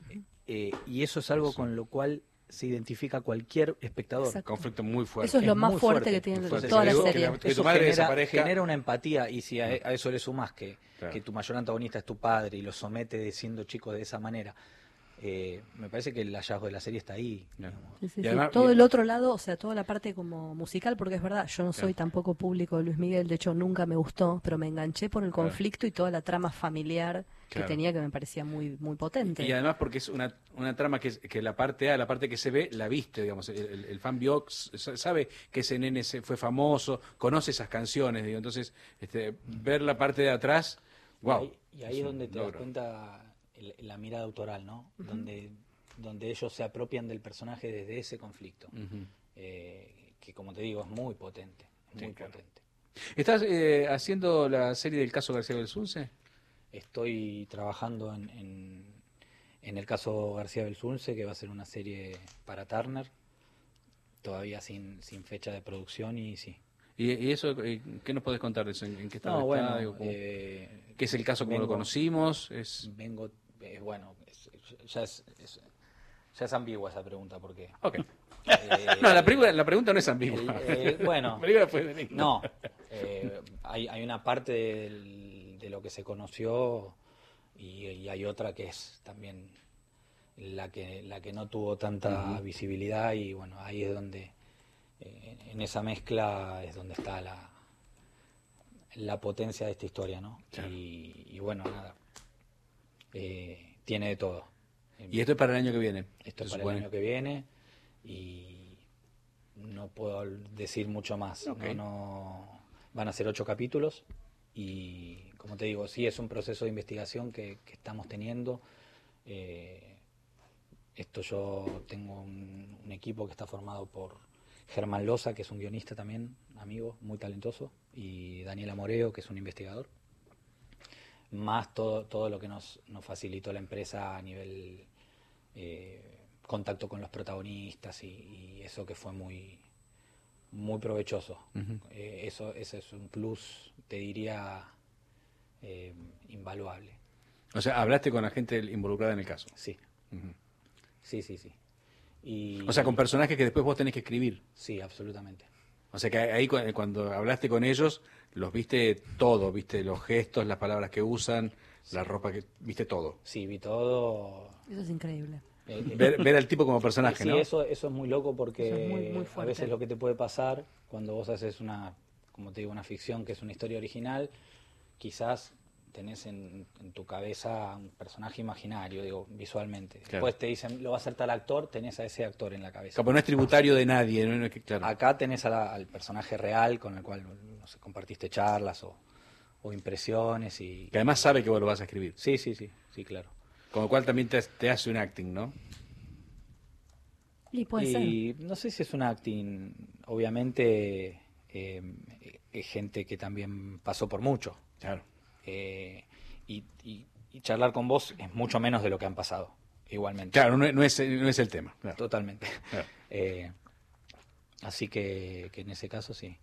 Y eso es algo con lo cual se identifica cualquier espectador. Exacto. Conflicto muy fuerte. Eso es lo Es más muy fuerte fuerte, que tiene muy fuerte. toda la Que serie. que tu Eso madre desaparezca. genera una empatía y si a eso le sumás que Claro. tu mayor antagonista es tu padre y lo somete siendo chico de esa manera, me parece que el hallazgo de la serie está ahí. Claro. digamos. Sí, sí, Y sí. además- Todo y- el otro lado, o sea, toda la parte como musical, porque es verdad, yo no soy Claro. tampoco público de Luis Miguel, de hecho nunca me gustó, pero me enganché por el Claro. conflicto y toda la trama familiar Claro. que tenía que me parecía muy muy potente. Y además porque es una trama que la parte A, la parte que se ve, la viste, digamos, el fan vio, sabe que ese nene fue famoso, conoce esas canciones, digo, entonces ver la parte de atrás, wow. Y ahí es donde te das logro. cuenta la mirada autoral, ¿no? Donde ellos se apropian del personaje desde ese conflicto, Ujú. que como te digo es muy potente, Sí, muy claro. potente. ¿Estás haciendo la serie del caso García Belsunce? Estoy trabajando en el caso García Belsunce, que va a ser una serie para Turner, todavía sin fecha de producción y sí. ¿Y eso qué nos podés contar de eso? ¿En qué estado No, está? bueno, Digo, ¿qué es el caso como lo vengo- conocimos? Vengo, bueno, ya es ambigua esa pregunta porque... Ok. eh, No, la pregunta no es ambigua. bueno, La película fue benigna. no, hay una parte de lo que se conoció y hay otra que es también la que no tuvo tanta visibilidad y bueno, ahí es donde, en esa mezcla es donde está la potencia de esta historia, ¿no? Claro. Y bueno, nada, tiene de todo. Y esto es para el año que viene. Esto es se para supone. el año que viene y no puedo decir mucho más. Ok. No, van a ser 8 capítulos y, como te digo, sí es un proceso de investigación que estamos teniendo. Esto yo tengo un equipo que está formado por Germán Loza, que es un guionista también, amigo, muy talentoso, y Daniela Moreo, que es un investigador. Más todo lo que nos facilitó la empresa a nivel contacto con los protagonistas y eso que fue muy provechoso. Eso es un plus, te diría, invaluable. O sea, hablaste con la gente involucrada en el caso. Sí, Ujú. sí. Y, O sea, con personajes que después vos tenés que escribir. Sí, absolutamente. O sea, que ahí cuando hablaste con ellos, los viste todo, viste los gestos, las palabras que usan, la ropa que... Viste todo. Sí, vi todo. Eso es increíble. Ver al tipo como personaje, Sí, ¿no? eso es muy loco porque Eso es muy a fuerte. veces lo que te puede pasar cuando vos haces como te digo, una ficción que es una historia original, quizás tenés en tu cabeza un personaje imaginario, digo, visualmente. Claro. Después te dicen, lo va a hacer tal actor, tenés a ese actor en la cabeza. Como no es tributario de nadie, ¿no? Claro. Acá tenés al personaje real con el cual no sé, compartiste charlas o impresiones y... Que además sabe que vos lo vas a escribir. Sí, claro. Con lo cual también te hace un acting, ¿no? Y puede Y no sé si es un acting, obviamente es gente que también pasó por mucho. Claro. Y charlar con vos es mucho menos de lo que han pasado, igualmente. Claro, no es el tema. Claro. Totalmente. Claro. Así que en ese caso sí.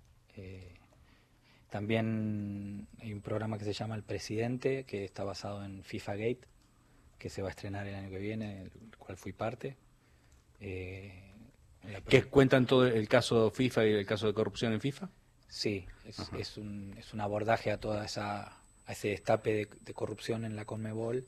También hay un programa que se llama El Presidente, que está basado en FIFA Gate, que se va a estrenar el año que viene, del cual fui parte. ¿Que cuentan todo el caso FIFA y el caso de corrupción en FIFA? Sí, es un abordaje a toda a ese destape de corrupción en la Conmebol,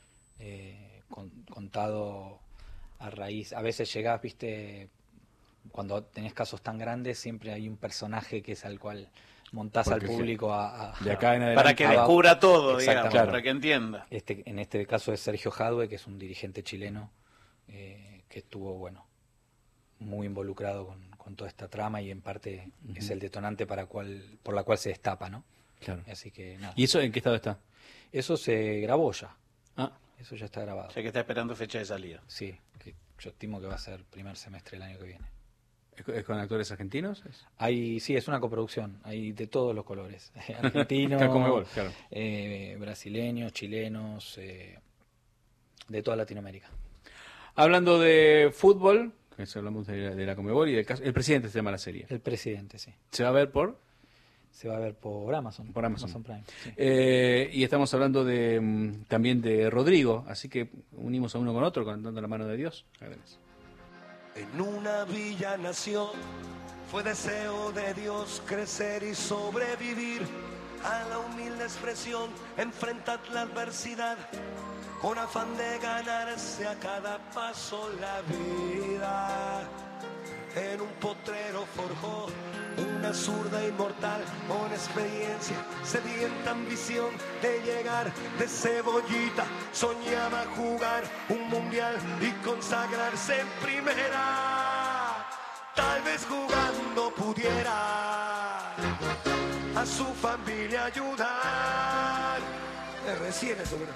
contado a raíz. A veces llegás, viste, cuando tenés casos tan grandes, siempre hay un personaje que es al cual montás Porque al público de acá en adelante. Para que descubra todo, digamos, Exactamente. para que entienda. En este caso es Sergio Jadwe, que es un dirigente chileno que estuvo, bueno, muy involucrado con toda esta trama y en parte es el detonante por la cual se destapa, ¿no? Claro. Así que nada. ¿Y eso en qué estado está? Eso se grabó ya. Ah, Eso ya está grabado. O sea que está esperando fecha de salida. Sí, que yo estimo que va a ser primer semestre del año que viene. ¿es con actores argentinos? Sí, es una coproducción, hay de todos los colores. Argentinos, Está Conmebol, claro. brasileños, chilenos, de toda Latinoamérica. Hablando de fútbol, que hablamos de la Conmebol y del caso, el presidente se llama la serie. El presidente, sí. ¿Se va a ver por? Se va a ver por Amazon. Por Amazon. Prime. Sí. Y estamos hablando también de Rodrigo, así que unimos a uno con otro, dando la mano de Dios. Gracias. En una villa nació, fue deseo de Dios crecer y sobrevivir a la humilde expresión, enfrentar la adversidad con afán de ganarse a cada paso la vida. En un potrero forjó una zurda inmortal con experiencia, sedienta ambición de llegar de cebollita. Soñaba jugar un mundial y consagrarse en primera. Tal vez jugando pudiera a su familia ayudar. Recién eso, ¿verdad?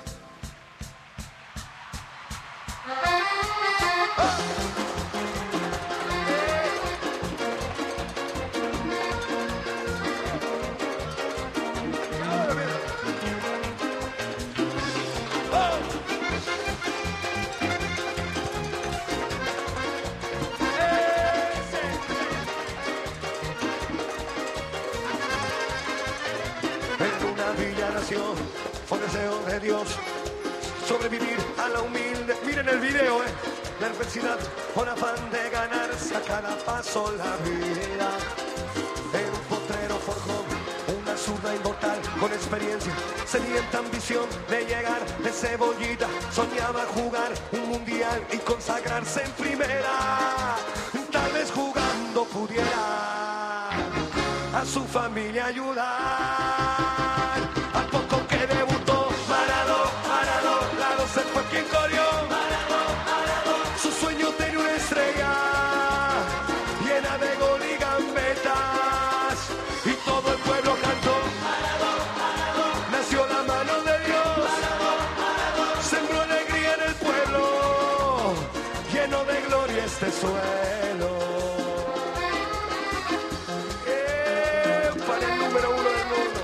nación, fue deseo de Dios. Sobrevivir a la humilde, miren el video, la adversidad, con afán de ganarse a cada paso la vida. En un potrero forjó una zurda inmortal con experiencia, sedienta ambición de llegar de cebollita, soñaba jugar un mundial y consagrarse en primera. Tal vez jugando pudiera a su familia ayudar. Al poco que debutó Maradona se fue quien corrió. Su sueño tenía una estrella llena de gol y gambetas, y todo el pueblo cantó. Nació la mano de Dios, sembró alegría en el pueblo, lleno de gloria este suelo. Para el número 1 del mundo.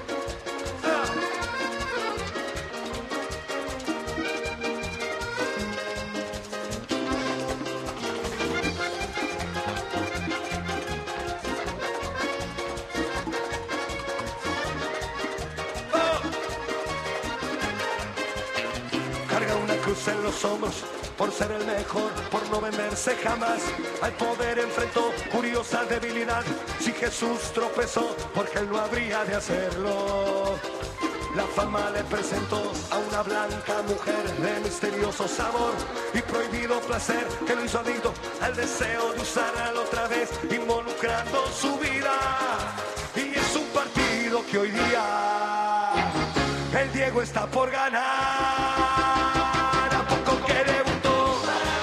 Carga una cruz en los hombros por ser el mejor, por no venderse jamás. Al poder enfrentó curiosa debilidad. Si Jesús tropezó, porque él no habría de hacerlo. La fama le presentó a una blanca mujer de misterioso sabor y prohibido placer, que lo hizo adicto al deseo de usarla otra vez, involucrando su vida. Y es un partido que hoy día el Diego está por ganar. A poco que debutó,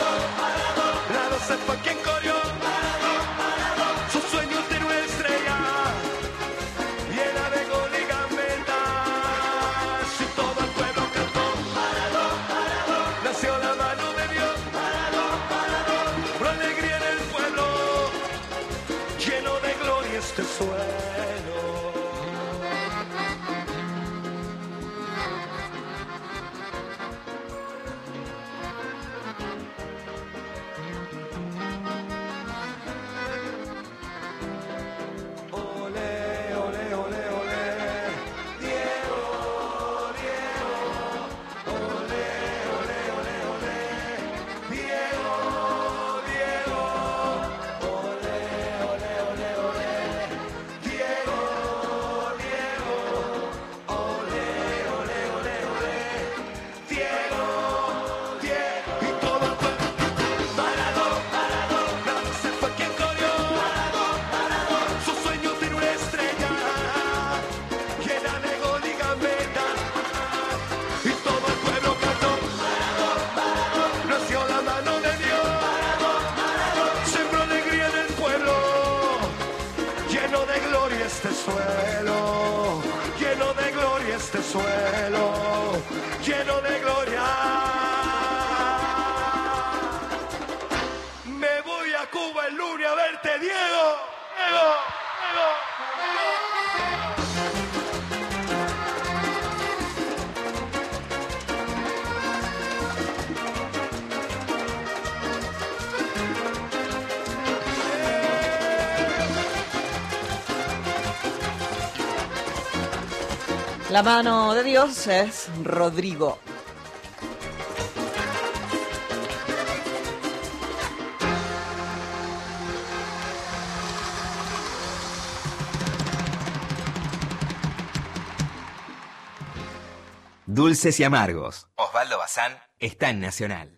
se fue quien corrió. Su sueño tiene una estrella llena de gol y gambetas, y todo el pueblo cantó. Nació la mano de Dios, por alegría en el pueblo, lleno de gloria este suelo. Suelo lleno de gloria. Me voy a Cuba el lunes a verte, Diego. La mano de Dios es Rodrigo. Dulces y amargos. Osvaldo Bazán está en Nacional.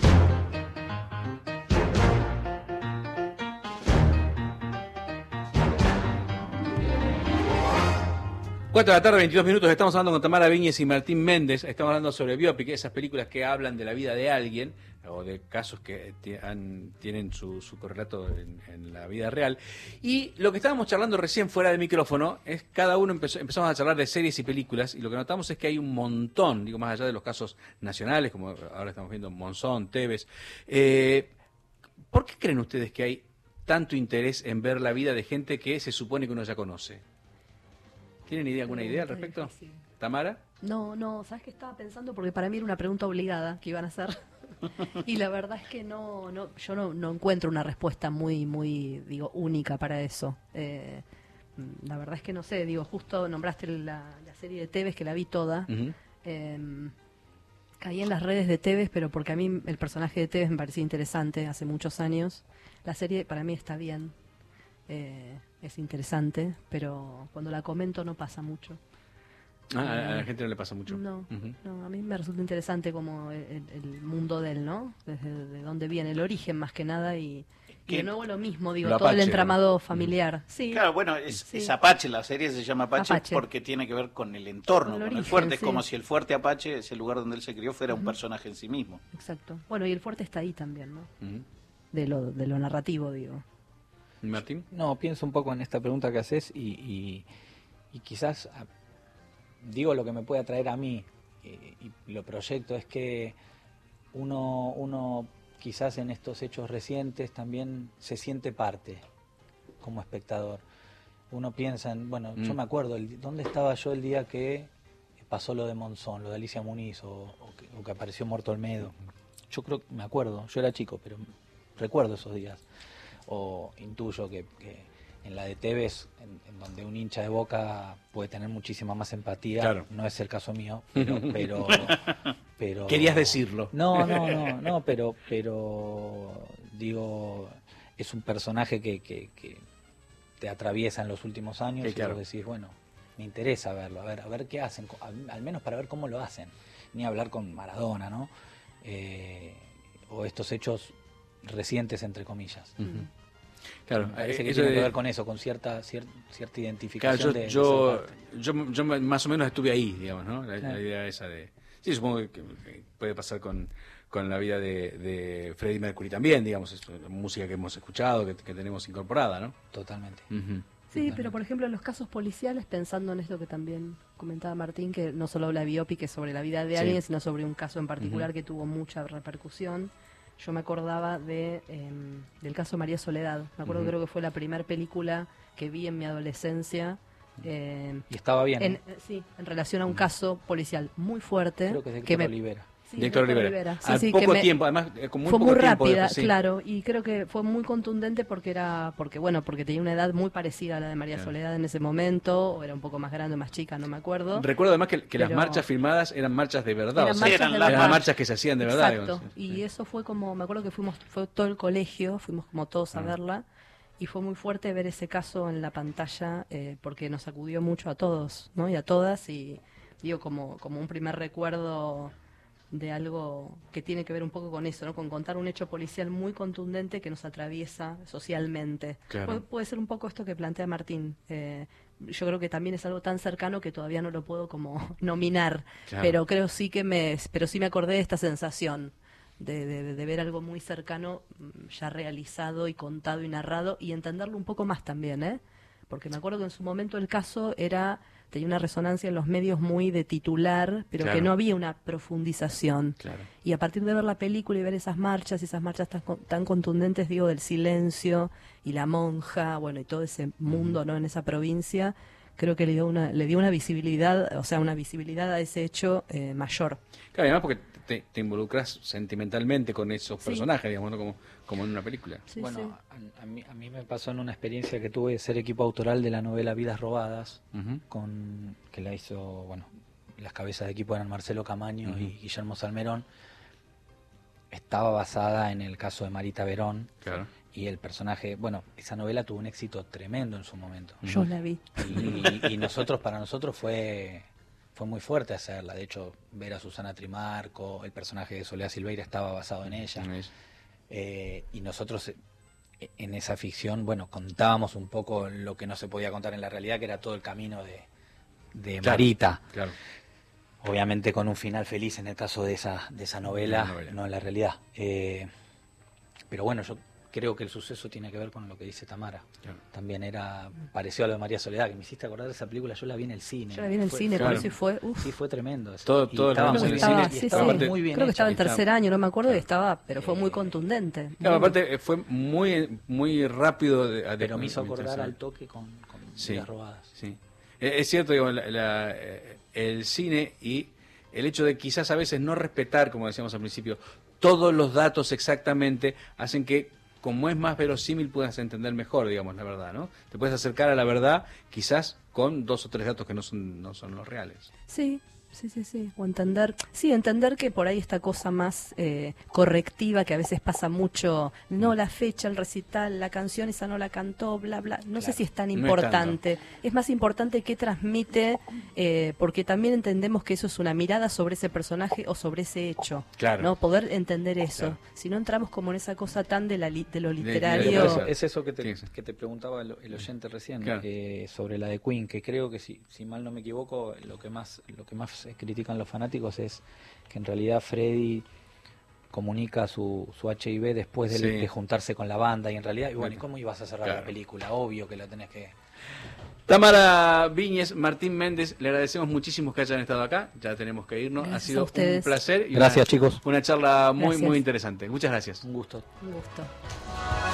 Cuatro de la tarde, 22 minutos, estamos hablando con Tamara Viñez y Martín Méndez, estamos hablando sobre biopic, esas películas que hablan de la vida de alguien, o de casos que tienen su correlato en la vida real. Y lo que estábamos charlando recién fuera de micrófono, es cada uno empezamos a charlar de series y películas, y lo que notamos es que hay un montón, digo, más allá de los casos nacionales, como ahora estamos viendo Monzón, Tevez. ¿Por qué creen ustedes que hay tanto interés en ver la vida de gente que se supone que uno ya conoce? ¿Tienen alguna idea al respecto? Difícil. ¿Tamara? No, ¿sabes qué estaba pensando? Porque para mí era una pregunta obligada que iban a hacer. Y la verdad es que yo no encuentro una respuesta muy, digo, única para eso. la verdad es que no sé, digo, justo nombraste la serie de Tevez, que la vi toda. Caí en las redes de Tevez, pero porque a mí el personaje de Tevez me parecía interesante hace muchos años. La serie para mí está bien, es interesante, pero cuando la comento no pasa mucho. A la gente no le pasa mucho. No, no, a mí me resulta interesante como el mundo de él, ¿no? Desde de dónde viene, el origen más que nada y de nuevo lo mismo, digo, lo todo el Apache, entramado familiar. Sí. Claro, bueno, es Apache, la serie se llama Apache, porque tiene que ver con el entorno, Con el con el origen, fuerte. Es sí. como si el fuerte Apache, ese lugar donde él se crió, fuera un personaje en sí mismo. Exacto. Bueno, y el fuerte está ahí también, ¿no? Ujú. De lo narrativo, digo. ¿Martín? No, pienso un poco en esta pregunta que haces y quizás digo lo que me puede atraer a mí y lo proyecto es que uno quizás en estos hechos recientes también se siente parte como espectador. Uno piensa en, bueno, yo me acuerdo, ¿dónde estaba yo el día que pasó lo de Monzón, lo de Alicia Muniz o que apareció muerto Olmedo? Yo creo que me acuerdo, yo era chico, pero recuerdo esos días. O intuyo que en la de Tevez, en donde un hincha de Boca puede tener muchísima más empatía, Claro. no es el caso mío, pero Querías decirlo. no, pero digo, es un personaje que te atraviesa en los últimos años, Sí, y claro. vos decís, bueno, me interesa verlo, a ver qué hacen, al menos para ver cómo lo hacen, ni hablar con Maradona, ¿no? O estos hechos recientes, entre comillas. Claro, Me parece que eso tiene que de- ver con eso, con cierta Claro, identificación de esa parte. yo más o menos estuve ahí, digamos, ¿no? La Claro. idea esa de... Sí, supongo que puede pasar con la vida de Freddie Mercury también, digamos, es música que hemos escuchado, que tenemos incorporada, ¿no? Totalmente. Sí, pero por ejemplo en los casos policiales, pensando en esto que también comentaba Martín, que no solo la biopic es sobre la vida de Sí. alguien, sino sobre un caso en particular que tuvo mucha repercusión. Yo me acordaba del caso María Soledad. Me acuerdo, creo que fue la primera película que vi en mi adolescencia. Y estaba bien, ¿no? Sí, en relación a un caso policial muy fuerte. Creo que es de que Héctor me- Olivera. Sí, de Héctor Héctor Olivera. Sí, Al sí, poco que me- tiempo, además, con muy fue poco muy tiempo rápida, después, sí. claro, y creo que fue muy contundente porque tenía una edad muy parecida a la de María Claro. Soledad en ese momento, o era un poco más grande o más chica, no me acuerdo. Recuerdo además que las Pero- marchas filmadas eran marchas de verdad, Eran o sea, marchas de eran verdad. marchas que se hacían de verdad. Exacto, digamos, sí. y eso fue como, me acuerdo que fue todo el colegio, fuimos como todos a verla, y fue muy fuerte ver ese caso en la pantalla, porque nos sacudió mucho a todos, ¿no? Y a todas, y digo, como un primer recuerdo de algo que tiene que ver un poco con eso, ¿no? Con contar un hecho policial muy contundente que nos atraviesa socialmente. Claro. Puede ser un poco esto que plantea Martín. Yo creo que también es algo tan cercano que todavía no lo puedo como nominar, Claro. pero creo sí pero sí me acordé de esta sensación de ver algo muy cercano, ya realizado y contado y narrado, y entenderlo un poco más también, ¿eh? Porque me acuerdo que en su momento el caso tenía una resonancia en los medios muy de titular, pero Claro. que no había una profundización. Claro. Y a partir de ver la película y ver esas marchas tan contundentes, digo, del silencio y la monja, bueno, y todo ese mundo, ¿no? En esa provincia, creo que le dio una visibilidad, o sea, una visibilidad a ese hecho mayor. Claro, y además porque te involucras sentimentalmente con esos Sí. personajes, digamos, ¿no? como en una película. Sí, Bueno, sí. a mí me pasó en una experiencia que tuve de ser equipo autoral de la novela Vidas Robadas, Ujú. que la hizo, bueno, las cabezas de equipo eran Marcelo Camaño y Guillermo Salmerón. Estaba basada en el caso de Marita Verón, Claro. y el personaje, bueno, esa novela tuvo un éxito tremendo en su momento. Yo la vi. Y para nosotros fue muy fuerte hacerla. De hecho, ver a Susana Trimarco, el personaje de Soledad Silveira estaba basado en ella. Y nosotros en esa ficción, bueno, contábamos un poco lo que no se podía contar en la realidad, que era todo el camino de Claro, Marita. Claro. Obviamente con un final feliz en el caso de esa novela, La novela. no en la realidad. Pero bueno, yo creo que el suceso tiene que ver con lo que dice Tamara. Claro. También pareció a lo de María Soledad, que me hiciste acordar de esa película. Yo la vi en el cine. Yo la vi en el cine, claro. por eso y fue... uf. Sí, fue tremendo eso. Todo Y lo estaba vimos muy en el bien, cine. y Sí, estaba sí. muy bien Creo que estaba en hecha. tercer año, no me acuerdo, y pero fue muy contundente. Claro, aparte fue muy rápido. Pero me hizo acordar interesante. al toque con Sí. Vidas Robadas. Sí. Es cierto, digo, el cine y el hecho de quizás a veces no respetar, como decíamos al principio, todos los datos exactamente, hacen que como es más verosímil, puedas entender mejor, digamos, la verdad, ¿no? Te puedes acercar a la verdad, quizás con 2 o 3 datos que no son los reales. Sí. O entender que por ahí esta cosa más correctiva que a veces pasa mucho, no la fecha, el recital, la canción, esa no la cantó, bla, bla. No sé si es tan importante. Es más importante qué transmite, porque también entendemos que eso es una mirada sobre ese personaje o sobre ese hecho. Claro. ¿No? Poder entender eso. Claro. Si no entramos como en esa cosa tan de lo literario. Es eso que te preguntaba el oyente recién, claro. Sobre la de Queen, que creo que si mal no me equivoco, lo que más critican los fanáticos es que en realidad Freddie comunica su HIV después de juntarse con la banda, y en realidad, y bueno, ¿y cómo ibas a cerrar la película? Obvio que la tenés que... Tamara Viñes, Martín Méndez, le agradecemos muchísimo que hayan estado acá, ya tenemos que irnos, gracias, ha sido un placer y gracias, chicos. Una charla muy interesante. Muchas gracias. Un gusto. Un gusto.